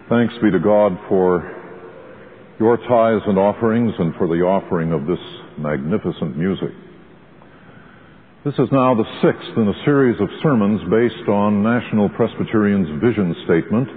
Thanks be to God for your tithes and offerings and for the offering of this magnificent music. This is now the sixth in a series of sermons based on National Presbyterian's vision statement,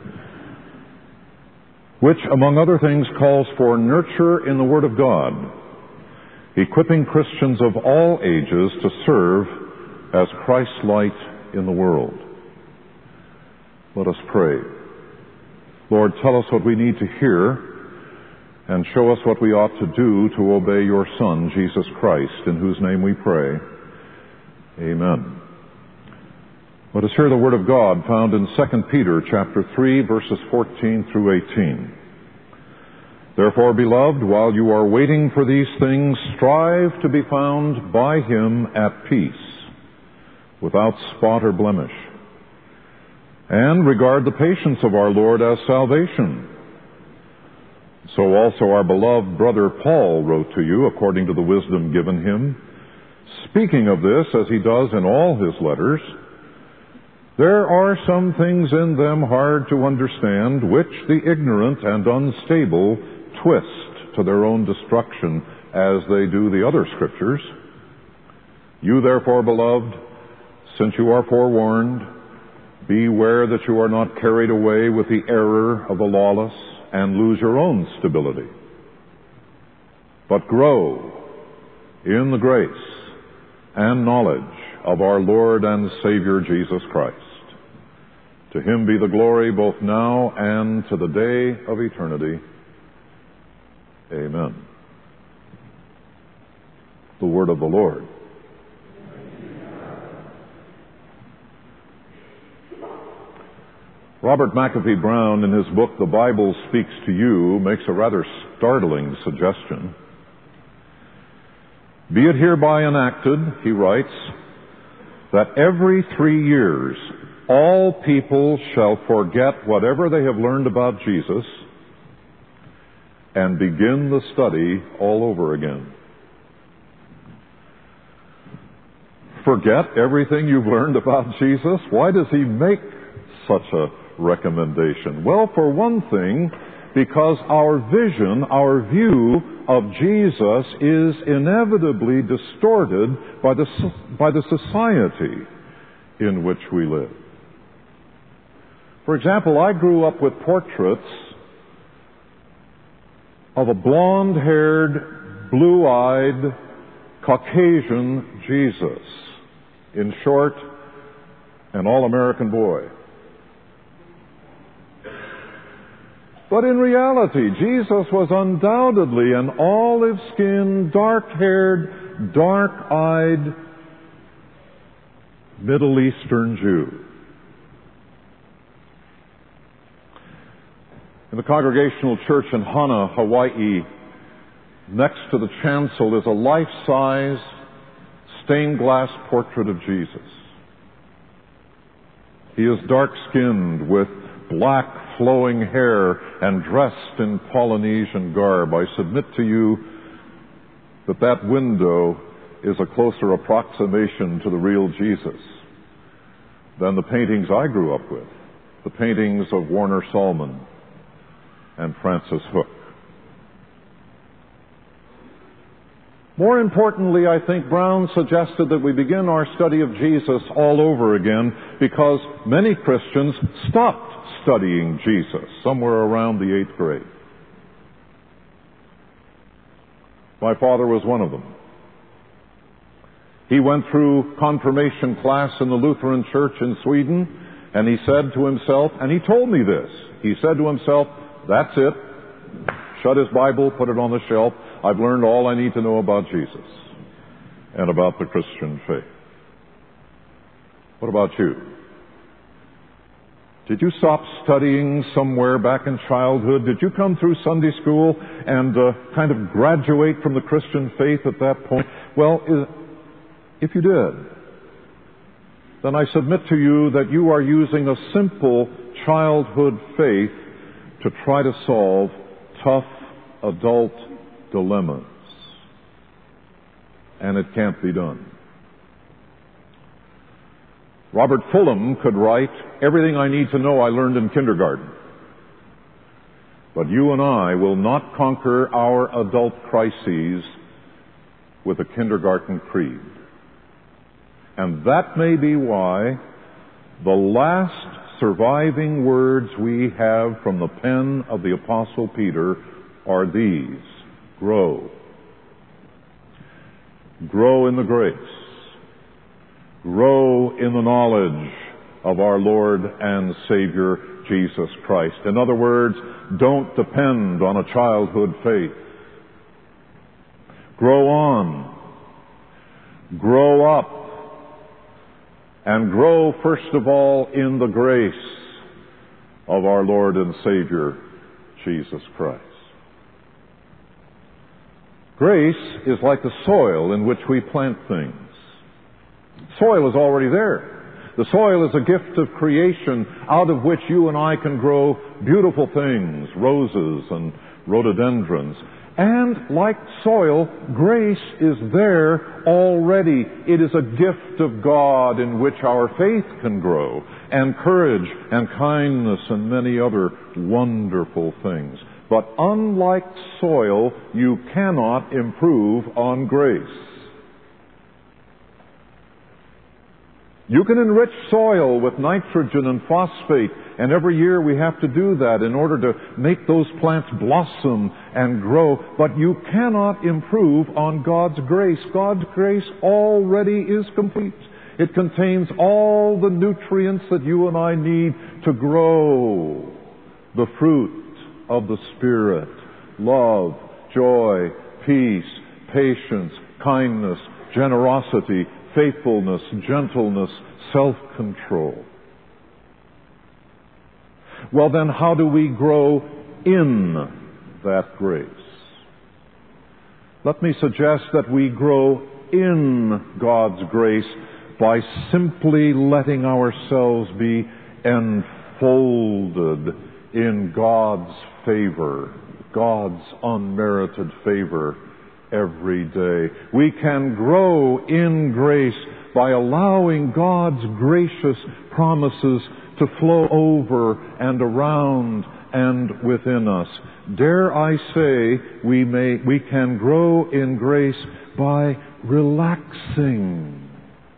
which, among other things, calls for nurture in the Word of God, equipping Christians of all ages to serve as Christ's light in the world. Let us pray. Lord, tell us what we need to hear and show us what we ought to do to obey your Son, Jesus Christ, in whose name we pray. Amen. Let us hear the Word of God found in 2 Peter chapter 3, verses 14 through 18. Therefore, beloved, while you are waiting for these things, strive to be found by him at peace, without spot or blemish, and regard the patience of our Lord as salvation. So also our beloved brother Paul wrote to you according to the wisdom given him, speaking of this as he does in all his letters. There are some things in them hard to understand, which the ignorant and unstable twist to their own destruction, as they do the other scriptures. You therefore, beloved, since you are forewarned, beware that you are not carried away with the error of the lawless and lose your own stability, but grow in the grace and knowledge of our Lord and Savior Jesus Christ. To him be the glory both now and to the day of eternity. Amen. The word of the Lord. Robert McAfee Brown, in his book, The Bible Speaks to You, makes a rather startling suggestion. Be it hereby enacted, he writes, that every 3 years all people shall forget whatever they have learned about Jesus and begin the study all over again. Forget everything you've learned about Jesus? Why does he make such a recommendation? Well, for one thing, because our vision, our view of Jesus is inevitably distorted by the society in which we live. For example, I grew up with portraits of a blonde-haired, blue-eyed, Caucasian Jesus. In short, an all-American boy. But in reality, Jesus was undoubtedly an olive-skinned, dark-haired, dark-eyed Middle Eastern Jew. In the Congregational Church in Hana, Hawaii, next to the chancel is a life-size stained glass portrait of Jesus. He is dark-skinned with black flowing hair and dressed in Polynesian garb. I submit to you that that window is a closer approximation to the real Jesus than the paintings I grew up with, the paintings of Warner Sallman and Francis Hook. More importantly, I think Brown suggested that we begin our study of Jesus all over again because many Christians stopped studying Jesus somewhere around the 8th grade. My father was one of them. He went through confirmation class in the Lutheran Church in Sweden, and he said to himself, and he told me this, he said to himself, that's it. Shut his Bible, put it on the shelf. I've learned all I need to know about Jesus and about the Christian faith. What about you? Did you stop studying somewhere back in childhood? Did you come through Sunday school and kind of graduate from the Christian faith at that point? Well, if you did, then I submit to you that you are using a simple childhood faith to try to solve tough adult dilemmas. And it can't be done. Robert Fulghum could write, everything I need to know I learned in kindergarten. But you and I will not conquer our adult crises with a kindergarten creed. And that may be why the last surviving words we have from the pen of the Apostle Peter are these: grow. Grow in the grace. Grow in the knowledge of our Lord and Savior, Jesus Christ. In other words, don't depend on a childhood faith. Grow on. Grow up. And grow, first of all, in the grace of our Lord and Savior, Jesus Christ. Grace is like the soil in which we plant things. Soil is already there. The soil is a gift of creation out of which you and I can grow beautiful things, roses and rhododendrons. And like soil, grace is there already. It is a gift of God in which our faith can grow, and courage and kindness and many other wonderful things. But unlike soil, you cannot improve on grace. You can enrich soil with nitrogen and phosphate, and every year we have to do that in order to make those plants blossom and grow, but you cannot improve on God's grace. God's grace already is complete. It contains all the nutrients that you and I need to grow the fruit of the Spirit: love, joy, peace, patience, kindness, generosity, faithfulness, gentleness, self-control. Well, then, how do we grow in that grace? Let me suggest that we grow in God's grace by simply letting ourselves be enfolded in God's favor, God's unmerited favor every day. We can grow in grace by allowing God's gracious promises to flow over and around and within us. Dare I say, we can grow in grace by relaxing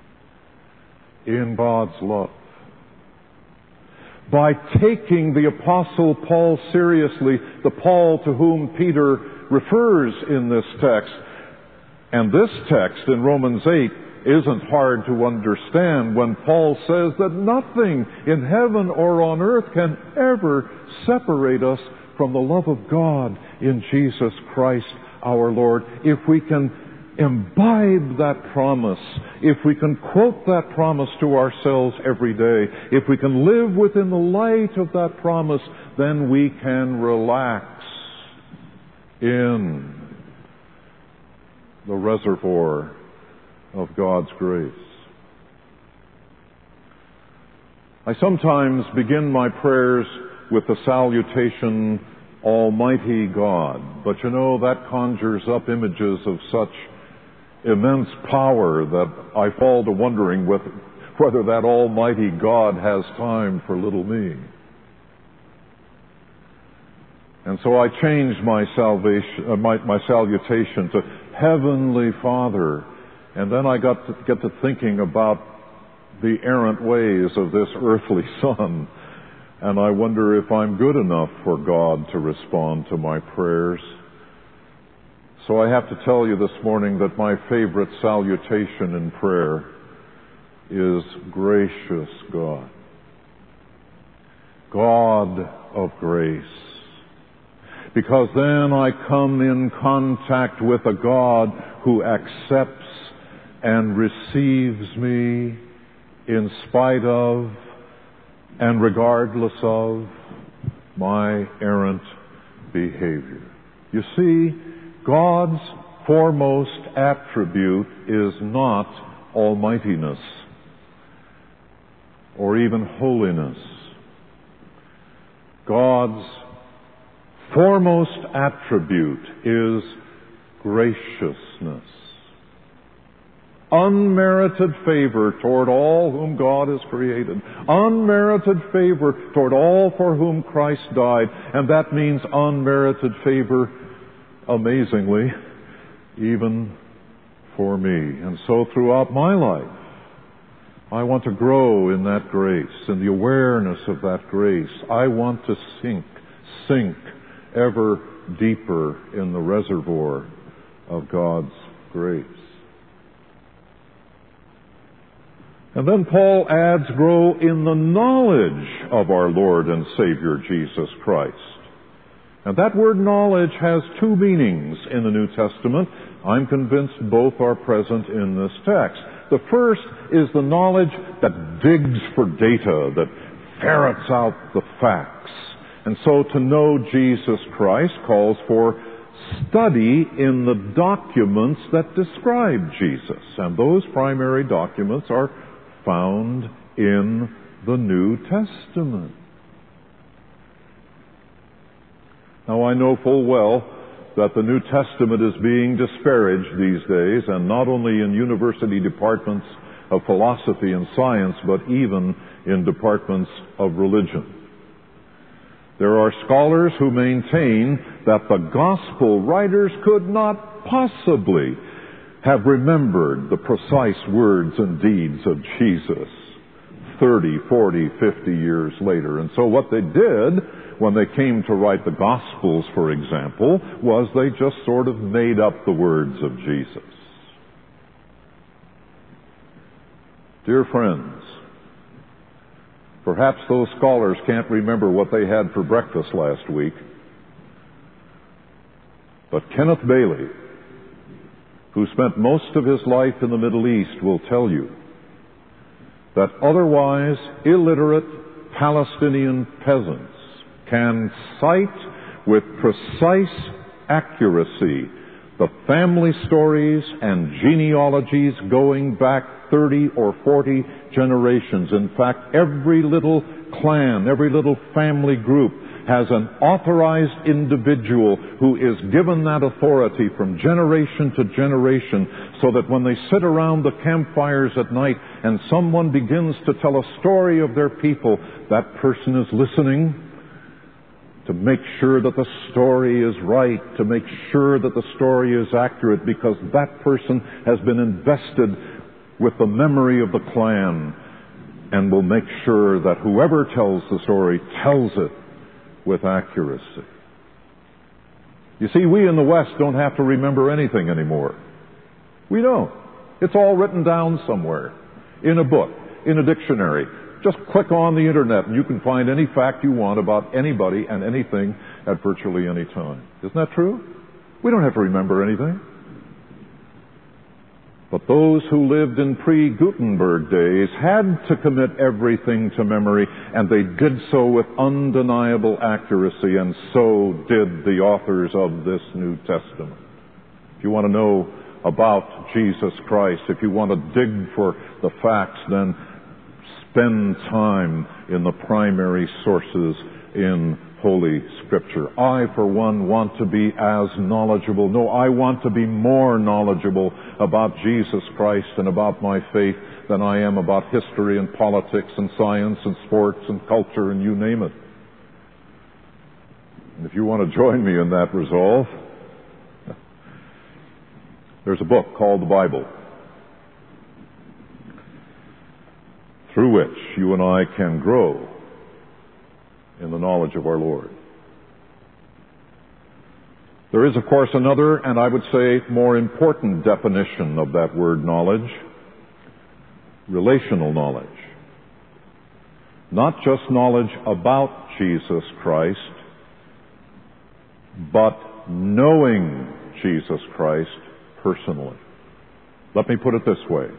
in God's love, by taking the Apostle Paul seriously, the Paul to whom Peter refers in this text. And this text in Romans 8 isn't hard to understand when Paul says that nothing in heaven or on earth can ever separate us from the love of God in Jesus Christ our Lord. If we can imbibe that promise, if we can quote that promise to ourselves every day, if we can live within the light of that promise, then we can relax in the reservoir of God's grace. I sometimes begin my prayers with the salutation, Almighty God. But you know, that conjures up images of such immense power that I fall to wondering whether that Almighty God has time for little me. And so I changed my salutation to Heavenly Father. And then I get to thinking about the errant ways of this earthly son. And I wonder if I'm good enough for God to respond to my prayers. So I have to tell you this morning that my favorite salutation in prayer is gracious God. God of grace. Because then I come in contact with a God who accepts and receives me in spite of and regardless of my errant behavior. You see, God's foremost attribute is not almightiness or even holiness. God's foremost attribute is graciousness. Unmerited favor toward all whom God has created. Unmerited favor toward all for whom Christ died. And that means unmerited favor, amazingly, even for me. And so throughout my life, I want to grow in that grace, in the awareness of that grace. I want to sink ever deeper in the reservoir of God's grace. And then Paul adds, grow in the knowledge of our Lord and Savior Jesus Christ. And that word knowledge has two meanings in the New Testament. I'm convinced both are present in this text. The first is the knowledge that digs for data, that ferrets out the facts. And so to know Jesus Christ calls for study in the documents that describe Jesus. And those primary documents are found in the New Testament. Now, I know full well that the New Testament is being disparaged these days, and not only in university departments of philosophy and science, but even in departments of religion. There are scholars who maintain that the gospel writers could not possibly have remembered the precise words and deeds of Jesus 30, 40, 50 years later. And so what they did when they came to write the Gospels, for example, was they just sort of made up the words of Jesus. Dear friends, perhaps those scholars can't remember what they had for breakfast last week, but Kenneth Bailey, who spent most of his life in the Middle East, will tell you that otherwise illiterate Palestinian peasants can cite with precise accuracy the family stories and genealogies going back 30 or 40 generations. In fact, every little clan, every little family group has an authorized individual who is given that authority from generation to generation, so that when they sit around the campfires at night and someone begins to tell a story of their people, that person is listening to make sure that the story is right, to make sure that the story is accurate, because that person has been invested with the memory of the clan and will make sure that whoever tells the story tells it with accuracy. You see, we in the West don't have to remember anything anymore. We don't. It's all written down somewhere, in a book, in a dictionary. Just click on the internet and you can find any fact you want about anybody and anything at virtually any time. Isn't that true? We don't have to remember anything. But those who lived in pre-Gutenberg days had to commit everything to memory, and they did so with undeniable accuracy, and so did the authors of this New Testament. If you want to know about Jesus Christ, if you want to dig for the facts, then spend time in the primary sources in Holy Scripture. I, for one, want to be as knowledgeable. No, I want to be more knowledgeable about Jesus Christ and about my faith than I am about history and politics and science and sports and culture and you name it. And if you want to join me in that resolve, there's a book called the Bible, through which you and I can grow in the knowledge of our Lord. There is, of course, another, and I would say more important definition of that word knowledge: relational knowledge. Not just knowledge about Jesus Christ, but knowing Jesus Christ personally. Let me put it this way.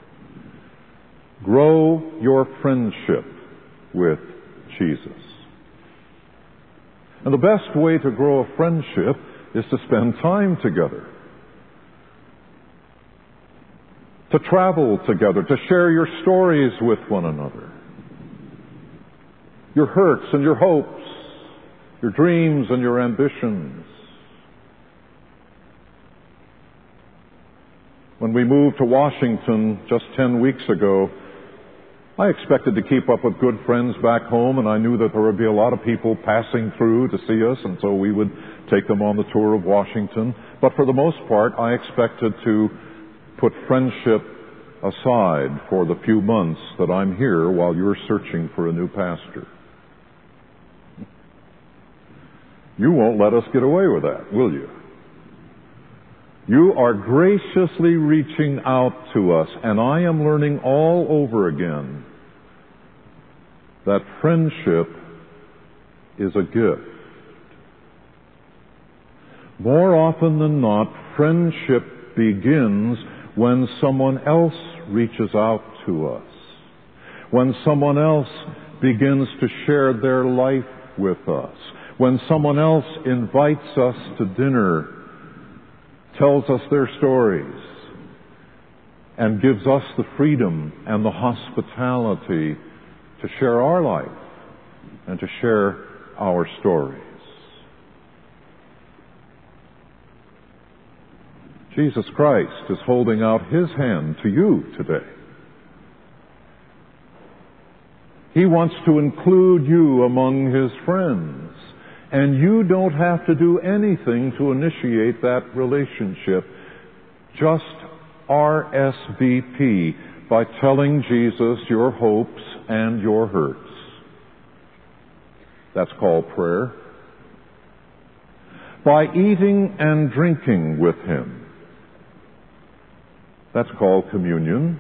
Grow your friendship with Jesus. And the best way to grow a friendship is to spend time together, to travel together, to share your stories with one another, your hurts and your hopes, your dreams and your ambitions. When we moved to Washington just 10 weeks ago, I expected to keep up with good friends back home, and I knew that there would be a lot of people passing through to see us, and so we would take them on the tour of Washington. But for the most part, I expected to put friendship aside for the few months that I'm here while you're searching for a new pastor. You won't let us get away with that, will you? You are graciously reaching out to us, and I am learning all over again that friendship is a gift. More often than not, friendship begins when someone else reaches out to us, when someone else begins to share their life with us, when someone else invites us to dinner, tells us their stories, and gives us the freedom and the hospitality to share our life and to share our stories. Jesus Christ is holding out His hand to you today. He wants to include you among His friends, and you don't have to do anything to initiate that relationship. Just RSVP by telling Jesus your hopes and your hurts. That's called prayer. By eating and drinking with Him. That's called communion.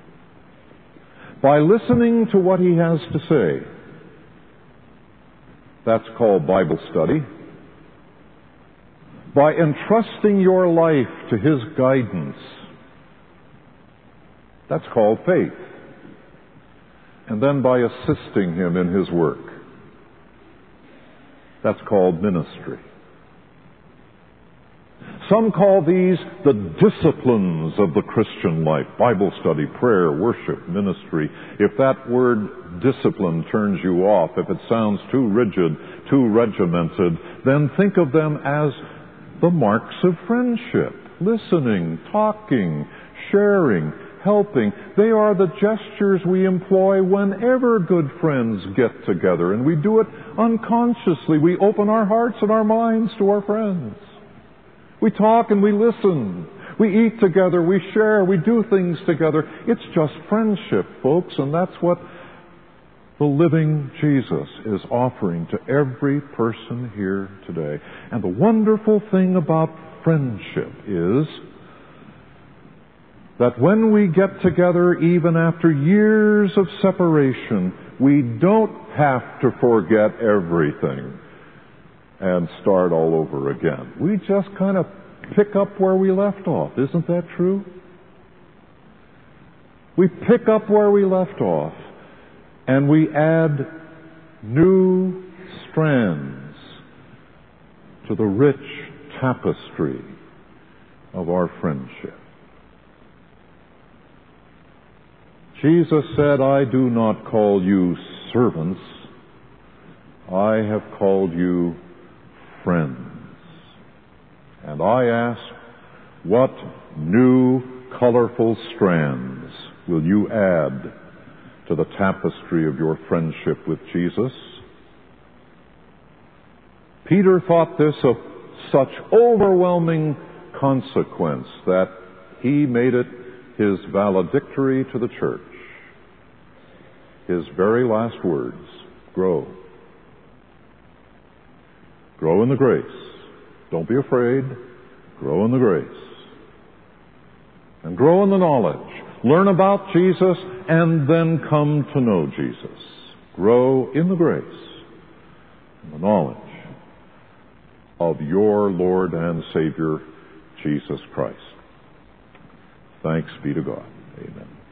By listening to what He has to say. That's called Bible study. By entrusting your life to His guidance. That's called faith. And then by assisting Him in His work. That's called ministry. Some call these the disciplines of the Christian life. Bible study, prayer, worship, ministry. If that word discipline turns you off, if it sounds too rigid, too regimented, then think of them as the marks of friendship. Listening, talking, sharing, helping. They are the gestures we employ whenever good friends get together, and we do it unconsciously. We open our hearts and our minds to our friends. We talk and we listen. We eat together, we share, we do things together. It's just friendship, folks, and that's what the living Jesus is offering to every person here today. And the wonderful thing about friendship is that when we get together, even after years of separation, we don't have to forget everything and start all over again. We just kind of pick up where we left off. Isn't that true? We pick up where we left off, and we add new strands to the rich tapestry of our friendship. Jesus said, "I do not call you servants, I have called you friends." And I ask, what new, colorful strands will you add to the tapestry of your friendship with Jesus? Peter thought this of such overwhelming consequence that he made it his valedictory to the church. His very last words, grow. Grow in the grace. Don't be afraid. Grow in the grace. And grow in the knowledge. Learn about Jesus and then come to know Jesus. Grow in the grace and the knowledge of your Lord and Savior, Jesus Christ. Thanks be to God. Amen.